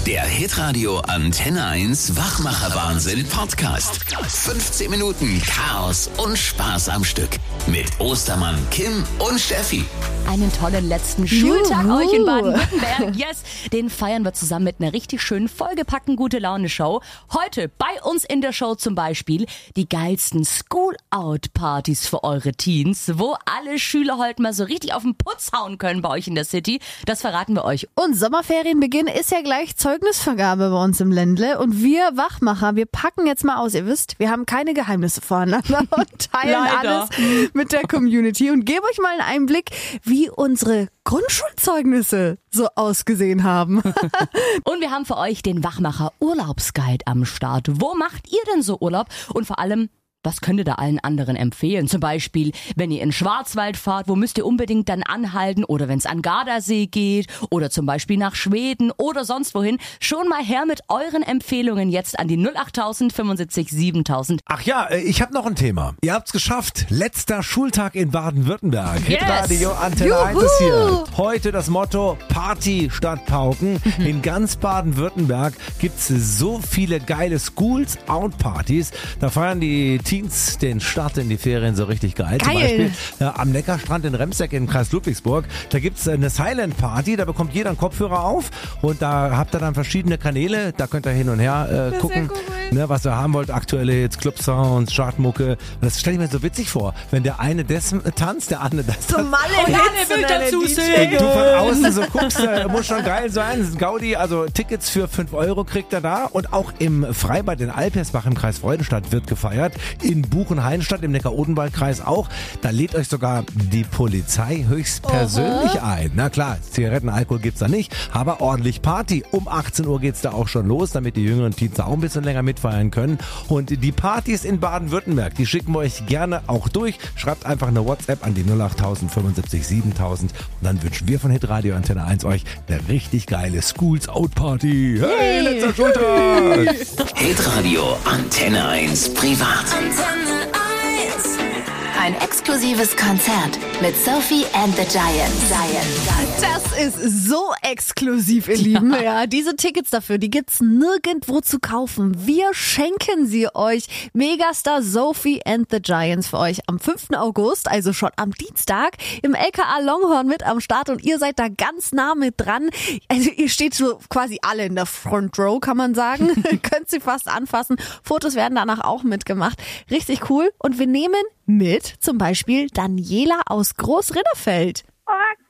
Der Hitradio Antenne 1 Wachmacher-Wahnsinn Podcast. 15 Minuten Chaos und Spaß am Stück. Mit Ostermann, Kim und Steffi. Einen tollen letzten Schultag euch in Baden-Württemberg. Yes, den feiern wir zusammen mit einer richtig schönen, vollgepackten Gute-Laune-Show. Heute bei uns in der Show zum Beispiel die geilsten School-Out-Partys für eure Teens, wo alle Schüler heute mal so richtig auf den Putz hauen können bei euch in der City. Das verraten wir euch. Und Sommerferienbeginn ist ja gleich Zeugnisvergabe bei uns im Ländle. Und wir Wachmacher, wir packen jetzt mal aus. Ihr wisst, wir haben keine Geheimnisse voreinander und teilen alles mit der Community und geben euch mal einen Einblick, wie unsere Grundschulzeugnisse so ausgesehen haben. Und wir haben für euch den Wachmacher Urlaubsguide am Start. Wo macht ihr denn so Urlaub? Und vor allem, was könnt ihr da allen anderen empfehlen? Zum Beispiel, wenn ihr in Schwarzwald fahrt, wo müsst ihr unbedingt dann anhalten? Oder wenn es an Gardasee geht oder zum Beispiel nach Schweden oder sonst wohin. Schon mal her mit euren Empfehlungen jetzt an die 08000 75 7000. Ach ja, ich habe noch ein Thema. Ihr habt's geschafft. Letzter Schultag in Baden-Württemberg. Yes. Hitradio Antenne 1 ist hier. Heute das Motto Party statt Pauken. In ganz Baden-Württemberg gibt's so viele geile Schools-Out-Partys. Da feiern die Teens den Start in die Ferien so richtig geil. Zum Beispiel am Neckarstrand in Remseck im Kreis Ludwigsburg. Da gibt's eine Silent Party, da bekommt jeder einen Kopfhörer auf und da habt ihr dann verschiedene Kanäle, da könnt ihr hin und her gucken, ne, was ihr haben wollt. Aktuelle Hits, Club-Sounds, Chartmucke. Das stelle ich mir so witzig vor, wenn der eine das tanzt, der andere das So Malle-Hits will dazu und du von außen so guckst, muss schon geil sein. Das ist ein Gaudi, also Tickets für 5 € kriegt er da. Und auch im Freibad in Alpersbach im Kreis Freudenstadt wird gefeiert. In Buchenhainstadt im Neckar-Odenwald-Kreis auch. Da lädt euch sogar die Polizei höchstpersönlich ein. Na klar, Zigaretten, Alkohol gibt's da nicht, aber ordentlich Party. Um 18 Uhr geht's da auch schon los, damit die jüngeren Teens auch ein bisschen länger mitfeiern können. Und die Partys in Baden-Württemberg, die schicken wir euch gerne auch durch. Schreibt einfach eine WhatsApp an die 08000 75 7000 und dann wünschen wir von Hitradio Antenne 1 euch eine richtig geile Schools Out Party. Hey, letzter Schultag! Hitradio Antenne 1 privat. Ein exklusives Konzert mit Sophie and the Giants. Das ist so exklusiv, ihr Lieben. Ja, diese Tickets dafür, die gibt's nirgendwo zu kaufen. Wir schenken sie euch. Megastar Sophie and the Giants für euch am 5. August, also schon am Dienstag, im LKA Longhorn mit am Start und ihr seid da ganz nah mit dran. Also ihr steht so quasi alle in der Front Row, kann man sagen. Könnt sie fast anfassen. Fotos werden danach auch mitgemacht. Richtig cool. Und wir nehmen mit zum Beispiel Daniela aus Großridderfeld. Oh,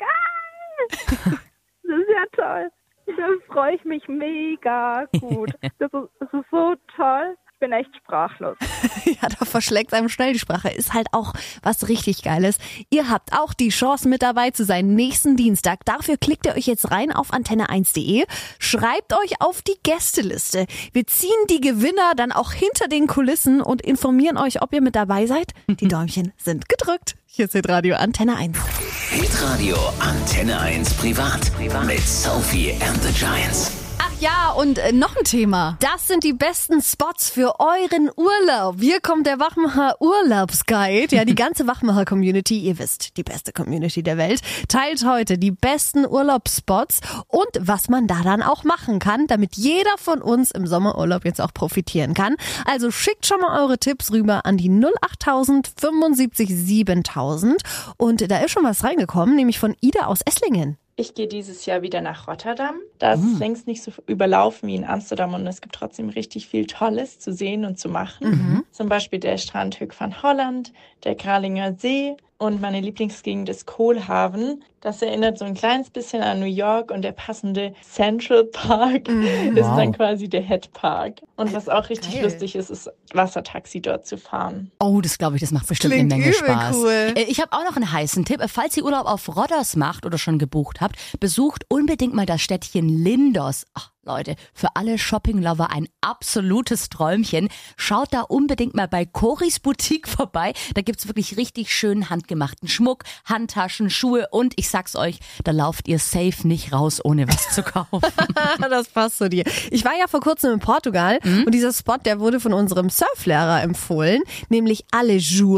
geil! Das ist ja toll. Da freue ich mich mega gut. Das ist so toll. Ich bin echt sprachlos. Ja, da verschlägt einem schnell die Sprache. Ist halt auch was richtig Geiles. Ihr habt auch die Chance mit dabei zu sein nächsten Dienstag. Dafür klickt ihr euch jetzt rein auf antenne1.de. Schreibt euch auf die Gästeliste. Wir ziehen die Gewinner dann auch hinter den Kulissen und informieren euch, ob ihr mit dabei seid. Die Däumchen sind gedrückt. Hier ist Hitradio Antenne 1. Hitradio Antenne 1 privat. Mit Sophie and the Giants. Ach ja, und noch ein Thema. Das sind die besten Spots für euren Urlaub. Hier kommt der Wachmacher Urlaubsguide. Ja, die ganze Wachmacher-Community, ihr wisst, die beste Community der Welt, teilt heute die besten Urlaubsspots und was man da dann auch machen kann, damit jeder von uns im Sommerurlaub jetzt auch profitieren kann. Also schickt schon mal eure Tipps rüber an die 08000 75 7000. Und da ist schon was reingekommen, nämlich von Ida aus Esslingen. Ich gehe dieses Jahr wieder nach Rotterdam. Da ist es längst nicht so überlaufen wie in Amsterdam und es gibt trotzdem richtig viel Tolles zu sehen und zu machen. Zum Beispiel der Strand Hoek van Holland, der Kralinger See und meine Lieblingsgegend ist Kohlhaven. Das erinnert so ein kleines bisschen an New York und der passende Central Park ist dann quasi der Head Park. Und was auch richtig lustig ist, ist Wassertaxi dort zu fahren. Oh, das glaube ich, das macht bestimmt eine Menge Spaß. Cool. Ich habe auch noch einen heißen Tipp. Falls ihr Urlaub auf Rodders macht oder schon gebucht habt, besucht unbedingt mal das Städtchen Lindos. Ach, Leute, für alle Shopping-Lover ein absolutes Träumchen. Schaut da unbedingt mal bei Coris Boutique vorbei. Da gibt's wirklich richtig schön handgemachten Schmuck, Handtaschen, Schuhe und ich sag's euch, da lauft ihr safe nicht raus, ohne was zu kaufen. Das passt zu dir. Ich war ja vor kurzem in Portugal und dieser Spot, der wurde von unserem Surflehrer empfohlen, nämlich Alejur.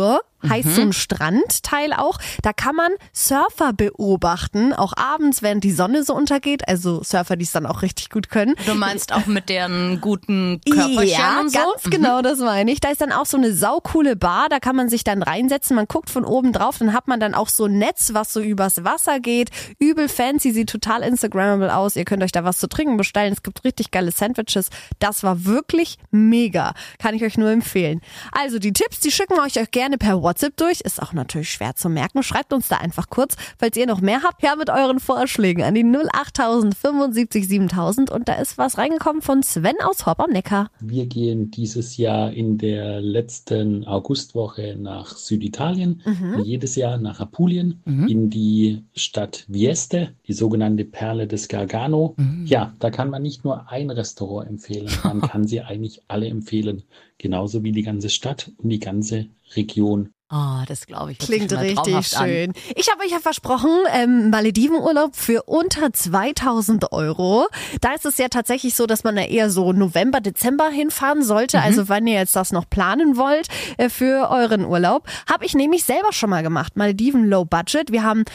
heißt so ein Strandteil auch. Da kann man Surfer beobachten, auch abends, während die Sonne so untergeht. Also Surfer, die es dann auch richtig gut können. Du meinst auch mit deren guten Körperchen ja, und so? Ganz genau, das meine ich. Da ist dann auch so eine saucoole Bar, da kann man sich dann reinsetzen. Man guckt von oben drauf, dann hat man dann auch so ein Netz, was so übers Wasser geht. Übel fancy, sieht total instagrammable aus. Ihr könnt euch da was zu trinken bestellen. Es gibt richtig geile Sandwiches. Das war wirklich mega. Kann ich euch nur empfehlen. Also die Tipps, die schicken wir euch gerne per WhatsApp durch. Ist auch natürlich schwer zu merken. Schreibt uns da einfach kurz, falls ihr noch mehr habt, her mit euren Vorschlägen an die 08000 75 7000. Und da ist was reingekommen von Sven aus Horb am Neckar. Wir gehen dieses Jahr in der letzten Augustwoche nach Süditalien, wie jedes Jahr nach Apulien, in die Stadt Vieste, die sogenannte Perle des Gargano. Ja, da kann man nicht nur ein Restaurant empfehlen, man kann sie eigentlich alle empfehlen, genauso wie die ganze Stadt und die ganze Region. Oh, das glaube ich. Klingt richtig schön. Ich habe euch ja versprochen, Maledivenurlaub für unter 2000 €. Da ist es ja tatsächlich so, dass man da eher so November, Dezember hinfahren sollte. Also wenn ihr jetzt das noch planen wollt für euren Urlaub. Habe ich nämlich selber schon mal gemacht. Malediven Low Budget. Wir haben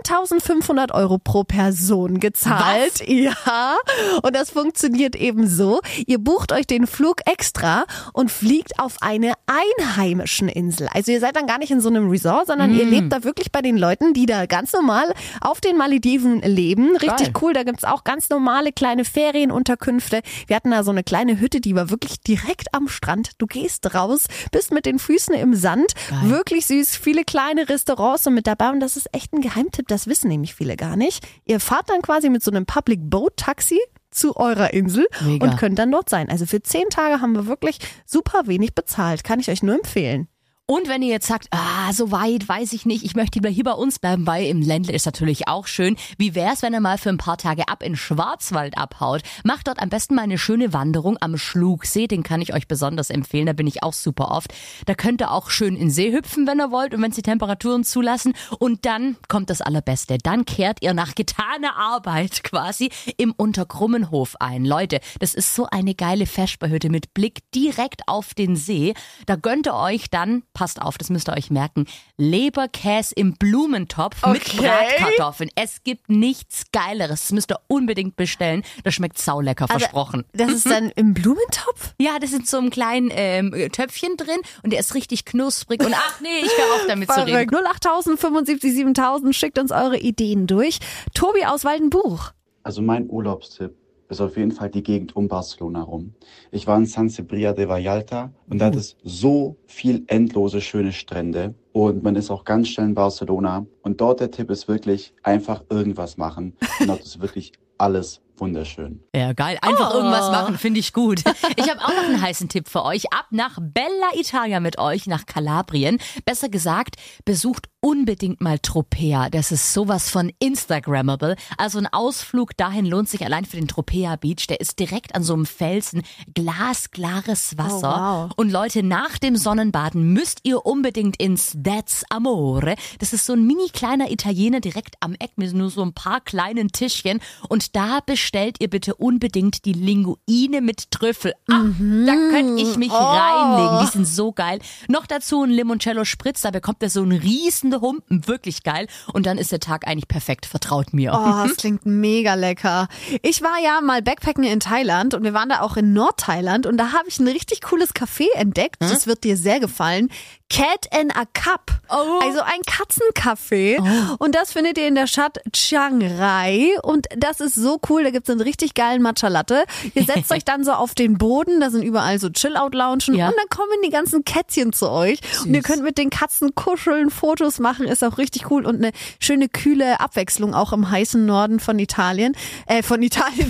1500 € pro Person gezahlt. Was? Ja. Und das funktioniert eben so. Ihr bucht euch den Flug extra und fliegt auf eine einheimischen Insel. Also ihr seid dann gar nicht in so einem Resort, sondern ihr lebt da wirklich bei den Leuten, die da ganz normal auf den Malediven leben. Richtig cool, da gibt's auch ganz normale kleine Ferienunterkünfte. Wir hatten da so eine kleine Hütte, die war wirklich direkt am Strand. Du gehst raus, bist mit den Füßen im Sand. Geil. Wirklich süß, viele kleine Restaurants sind mit dabei und das ist echt ein Geheimtipp, das wissen nämlich viele gar nicht. Ihr fahrt dann quasi mit so einem Public Boat Taxi zu eurer Insel und könnt dann dort sein. Also für 10 Tage haben wir wirklich super wenig bezahlt. Kann ich euch nur empfehlen. Und wenn ihr jetzt sagt, so weit weiß ich nicht, ich möchte lieber hier bei uns bleiben, weil im Ländle ist natürlich auch schön. Wie wär's, wenn ihr mal für ein paar Tage ab in Schwarzwald abhaut? Macht dort am besten mal eine schöne Wanderung am Schlugsee, den kann ich euch besonders empfehlen, da bin ich auch super oft. Da könnt ihr auch schön in den See hüpfen, wenn ihr wollt und wenn es die Temperaturen zulassen. Und dann kommt das Allerbeste, dann kehrt ihr nach getaner Arbeit quasi im Unterkrummenhof ein. Leute, das ist so eine geile Vesperhütte mit Blick direkt auf den See. Da gönnt ihr euch dann, passt auf, das müsst ihr euch merken, Leberkäse im Blumentopf mit Bratkartoffeln. Es gibt nichts Geileres. Das müsst ihr unbedingt bestellen. Das schmeckt saulecker, versprochen. Das ist dann im Blumentopf? Ja, das ist in so einem kleinen Töpfchen drin und der ist richtig knusprig. Und ach nee, ich höre auf damit zu reden. 08000 75 7000, schickt uns eure Ideen durch. Tobi aus Waldenbuch. Also mein Urlaubstipp ist auf jeden Fall die Gegend um Barcelona rum. Ich war in San Cebrià de Vallalta und da hat es so viel endlose schöne Strände und man ist auch ganz schnell in Barcelona und dort der Tipp ist wirklich einfach irgendwas machen und dort ist wirklich alles wunderschön. Ja, geil. Einfach irgendwas machen, finde ich gut. Ich habe auch noch einen heißen Tipp für euch. Ab nach Bella Italia mit euch, nach Kalabrien. Besser gesagt, besucht unbedingt mal Tropea. Das ist sowas von Instagrammable. Also ein Ausflug dahin lohnt sich allein für den Tropea Beach. Der ist direkt an so einem Felsen. Glasklares Wasser. Oh, wow. Und Leute, nach dem Sonnenbaden müsst ihr unbedingt ins That's Amore. Das ist so ein mini kleiner Italiener direkt am Eck mit nur so ein paar kleinen Tischchen. Und da bestellt ihr bitte unbedingt die Linguine mit Trüffel. Ach, da könnte ich mich reinlegen. Die sind so geil. Noch dazu ein Limoncello Spritz. Da bekommt ihr so einen riesen Humpen. Wirklich geil. Und dann ist der Tag eigentlich perfekt. Vertraut mir. Oh, das klingt mega lecker. Ich war ja mal Backpacken in Thailand und wir waren da auch in Nordthailand und da habe ich ein richtig cooles Café entdeckt. Das wird dir sehr gefallen. Cat and a Cup. Also ein Katzencafé. Und das findet ihr in der Stadt Chiang Rai. Und das ist so cool. Da gibt's einen richtig geilen Matcha Latte. Ihr setzt euch dann so auf den Boden. Da sind überall so Chill-Out-Loungen. Ja. Und dann kommen die ganzen Kätzchen zu euch. Süß. Und ihr könnt mit den Katzen kuscheln, Fotos machen. Ist auch richtig cool. Und eine schöne, kühle Abwechslung auch im heißen Norden von Italien. Von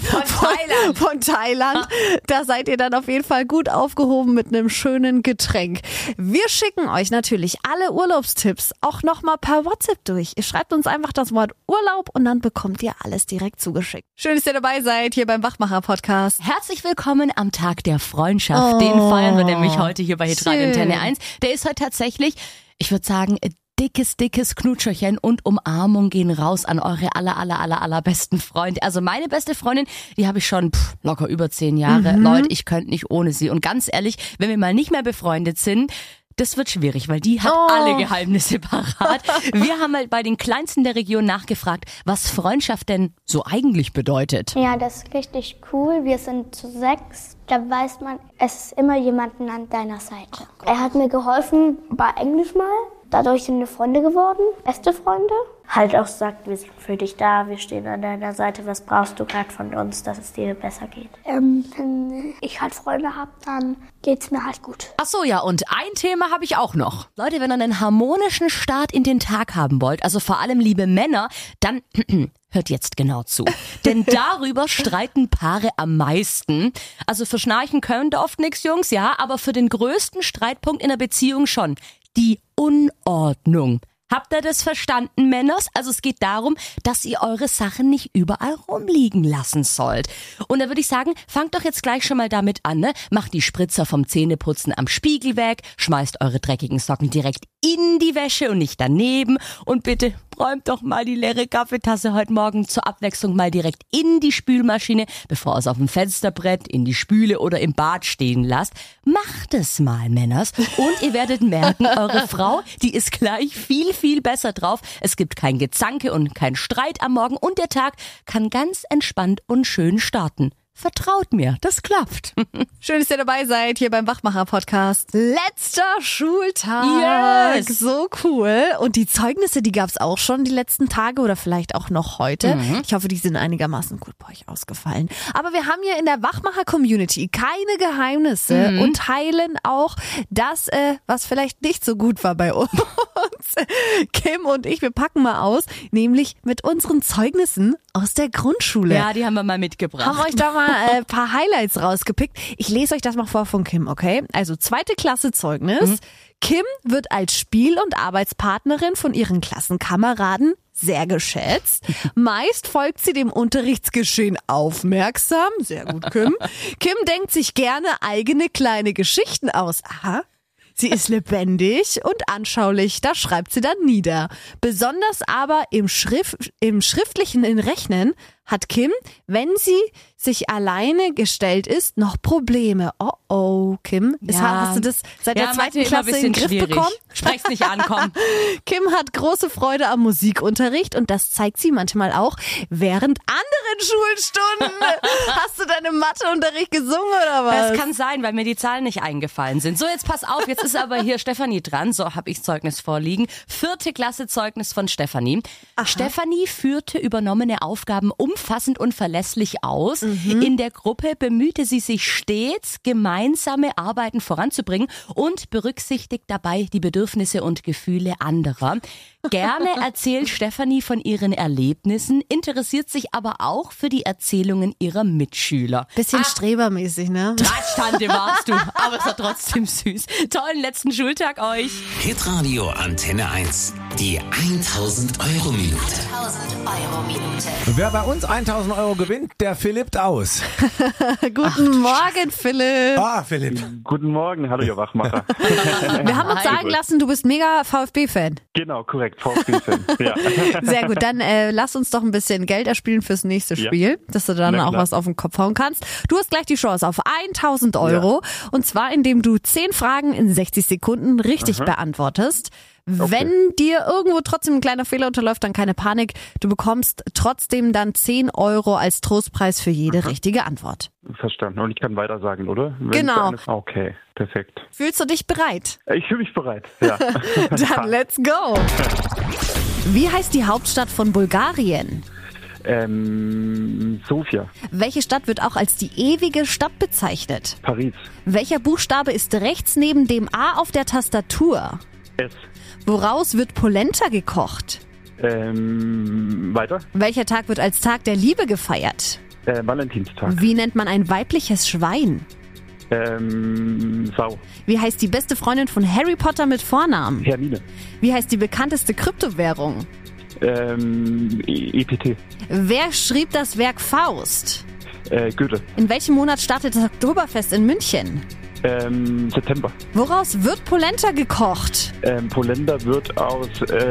Thailand. Da seid ihr dann auf jeden Fall gut aufgehoben mit einem schönen Getränk. Wir schicken euch natürlich alle Urlaubstipps auch nochmal per WhatsApp durch. Ihr schreibt uns einfach das Wort Urlaub und dann bekommt ihr alles direkt zugeschickt. Schön, dass ihr dabei seid hier beim Wachmacher-Podcast. Herzlich willkommen am Tag der Freundschaft. Den feiern wir nämlich heute hier bei Hitradio Antenne 1. Der ist heute tatsächlich, ich würde sagen, dickes Knutscherchen und Umarmung gehen raus an eure allerbesten Freunde. Also meine beste Freundin, die habe ich schon locker über 10 Jahre. Leute, ich könnte nicht ohne sie. Und ganz ehrlich, wenn wir mal nicht mehr befreundet sind, das wird schwierig, weil die hat alle Geheimnisse parat. Wir haben mal bei den Kleinsten der Region nachgefragt, was Freundschaft denn so eigentlich bedeutet. Ja, das ist richtig cool. Wir sind zu 6. Da weiß man, es ist immer jemanden an deiner Seite. Er hat mir geholfen bei Englisch mal. Dadurch sind wir Freunde geworden, beste Freunde. Halt auch sagt, wir sind für dich da, wir stehen an deiner Seite. Was brauchst du gerade von uns, dass es dir besser geht? Wenn ich halt Freunde habe, dann geht's mir halt gut. Ach so, ja, und ein Thema habe ich auch noch. Leute, wenn ihr einen harmonischen Start in den Tag haben wollt, also vor allem liebe Männer, dann hört jetzt genau zu. Denn darüber streiten Paare am meisten. Also für Schnarchen könnt ihr oft nichts, Jungs, ja, aber für den größten Streitpunkt in der Beziehung schon. Die Unordnung. Habt ihr das verstanden, Männers? Also es geht darum, dass ihr eure Sachen nicht überall rumliegen lassen sollt. Und da würde ich sagen, fangt doch jetzt gleich schon mal damit an, ne? Macht die Spritzer vom Zähneputzen am Spiegel weg, schmeißt eure dreckigen Socken direkt in die Wäsche und nicht daneben. Und bitte räumt doch mal die leere Kaffeetasse heute Morgen zur Abwechslung mal direkt in die Spülmaschine, bevor ihr es auf dem Fensterbrett, in die Spüle oder im Bad stehen lasst. Macht es mal, Männers. Und ihr werdet merken, eure Frau, die ist gleich viel besser drauf. Es gibt kein Gezanke und kein Streit am Morgen und der Tag kann ganz entspannt und schön starten. Vertraut mir, das klappt. Schön, dass ihr dabei seid hier beim Wachmacher-Podcast. Letzter Schultag. Yes. So cool. Und die Zeugnisse, die gab's auch schon die letzten Tage oder vielleicht auch noch heute. Ich hoffe, die sind einigermaßen gut bei euch ausgefallen. Aber wir haben hier in der Wachmacher-Community keine Geheimnisse und teilen auch das, was vielleicht nicht so gut war bei uns. Kim und ich, wir packen mal aus, nämlich mit unseren Zeugnissen aus der Grundschule. Ja, die haben wir mal mitgebracht. Haben euch da mal ein paar Highlights rausgepickt. Ich lese euch das mal vor von Kim, okay? Also 2. Klasse Zeugnis. Kim wird als Spiel- und Arbeitspartnerin von ihren Klassenkameraden sehr geschätzt. Meist folgt sie dem Unterrichtsgeschehen aufmerksam. Sehr gut, Kim. Kim denkt sich gerne eigene kleine Geschichten aus. Aha. Sie ist lebendig und anschaulich, das schreibt sie dann nieder. Besonders aber im schriftlichen Rechnen hat Kim, wenn sie sich alleine gestellt ist, noch Probleme. Oh, Kim. Hast du das seit der 2. Klasse in den Griff bekommen? Sprech's nicht an, komm. Kim hat große Freude am Musikunterricht und das zeigt sie manchmal auch während anderen Schulstunden. Hast du deinen Matheunterricht gesungen oder was? Das kann sein, weil mir die Zahlen nicht eingefallen sind. So, jetzt pass auf, jetzt ist aber hier Stefanie dran. So, habe ich Zeugnis vorliegen. 4. Klasse Zeugnis von Stefanie. Aha. Stefanie führte übernommene Aufgaben umfassend und verlässlich aus. In der Gruppe bemühte sie sich stets, gemeinsame Arbeiten voranzubringen und berücksichtigt dabei die Bedürfnisse und Gefühle anderer. Gerne erzählt Stefanie von ihren Erlebnissen, interessiert sich aber auch für die Erzählungen ihrer Mitschüler. Bisschen strebermäßig, ne? Tratschtante warst du, aber es war trotzdem süß. Tollen letzten Schultag euch. Hitradio Antenne 1. Die 1000-Euro-Minute. 1000-Euro-Minute. Wer bei uns 1000 Euro gewinnt, der Philippt aus. Guten Morgen, Philipp. Philipp. Guten Morgen, hallo ihr Wachmacher. Wir haben uns sagen lassen, du bist mega VfB-Fan. Genau, korrekt, VfB-Fan. Ja. Sehr gut, dann lass uns doch ein bisschen Geld erspielen fürs nächste Spiel, dass du dann auch was auf den Kopf hauen kannst. Du hast gleich die Chance auf 1000 Euro und zwar indem du 10 Fragen in 60 Sekunden richtig beantwortest. Okay. Wenn dir irgendwo trotzdem ein kleiner Fehler unterläuft, dann keine Panik. Du bekommst trotzdem dann 10 Euro als Trostpreis für jede richtige Antwort. Verstanden. Und ich kann weiter sagen, oder? Genau. Okay, perfekt. Fühlst du dich bereit? Ich fühle mich bereit, ja. Dann let's go. Wie heißt die Hauptstadt von Bulgarien? Sofia. Welche Stadt wird auch als die ewige Stadt bezeichnet? Paris. Welcher Buchstabe ist rechts neben dem A auf der Tastatur? S. Woraus wird Polenta gekocht? Weiter. Welcher Tag wird als Tag der Liebe gefeiert? Valentinstag. Wie nennt man ein weibliches Schwein? Sau. Wie heißt die beste Freundin von Harry Potter mit Vornamen? Hermine. Wie heißt die bekannteste Kryptowährung? EPT. Wer schrieb das Werk Faust? Goethe. In welchem Monat startet das Oktoberfest in München? September. Woraus wird Polenta gekocht? Polenta wird aus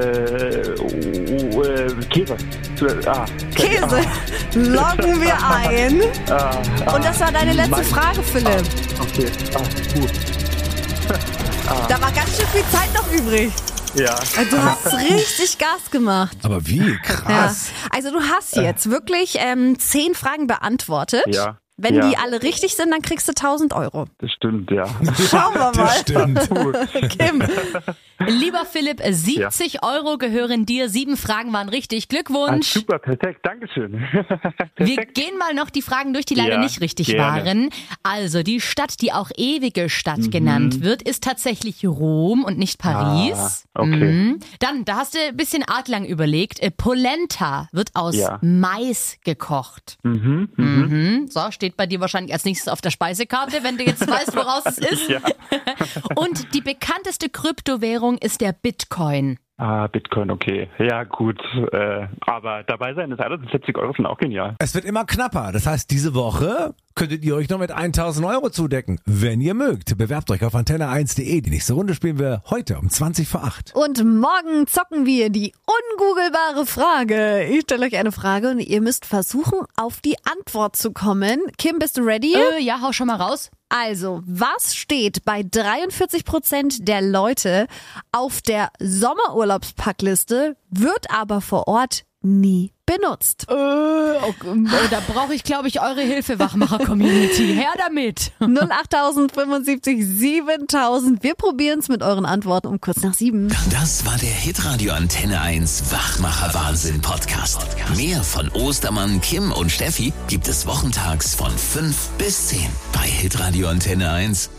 Käse. Käse. Loggen wir ein. Und das war deine letzte Frage, Philipp. Okay. Gut. Da war ganz schön viel Zeit noch übrig. Ja. Du hast richtig Gas gemacht. Aber wie? Krass. Ja. Also du hast jetzt wirklich 10 Fragen beantwortet. Ja. Wenn Ja. die alle richtig sind, dann kriegst du 1.000 Euro. Das stimmt, ja. Schauen wir mal. Das stimmt. Kim. Lieber Philipp, 70 Euro gehören dir. 7 Fragen waren richtig. Glückwunsch. Super, perfekt. Dankeschön. Wir gehen mal noch die Fragen durch, die leider Ja, nicht richtig gerne. waren. Also die Stadt, die auch ewige Stadt genannt wird, ist tatsächlich Rom und nicht Paris. Okay. Dann, da hast du ein bisschen arg lang überlegt. Polenta wird aus Ja. Mais gekocht. So, steht bei dir wahrscheinlich als nächstes auf der Speisekarte, wenn du jetzt weißt, woraus es ist. Ja. Und die bekannteste Kryptowährung ist der Bitcoin. Bitcoin, okay. Ja, gut. Aber dabei sein, das 71 Euro sind auch genial. Es wird immer knapper. Das heißt, diese Woche könntet ihr euch noch mit 1.000 Euro zudecken. Wenn ihr mögt, bewerbt euch auf antenne1.de. Die nächste Runde spielen wir heute um 20:08. Und morgen zocken wir die ungoogelbare Frage. Ich stelle euch eine Frage und ihr müsst versuchen, auf die Antwort zu kommen. Kim, bist du ready? Ja, hau schon mal raus. Also, was steht bei 43% der Leute auf der Sommerurlaubspackliste, wird aber vor Ort nie benutzt? Da brauche ich, glaube ich, eure Hilfe, Wachmacher-Community. Her damit. 08000 75 7000. Wir probieren es mit euren Antworten um kurz nach 7. Das war der Hitradio Antenne 1 Wachmacher Wahnsinn Podcast. Mehr von Ostermann, Kim und Steffi gibt es wochentags von 5 bis 10 bei Hitradio Antenne 1.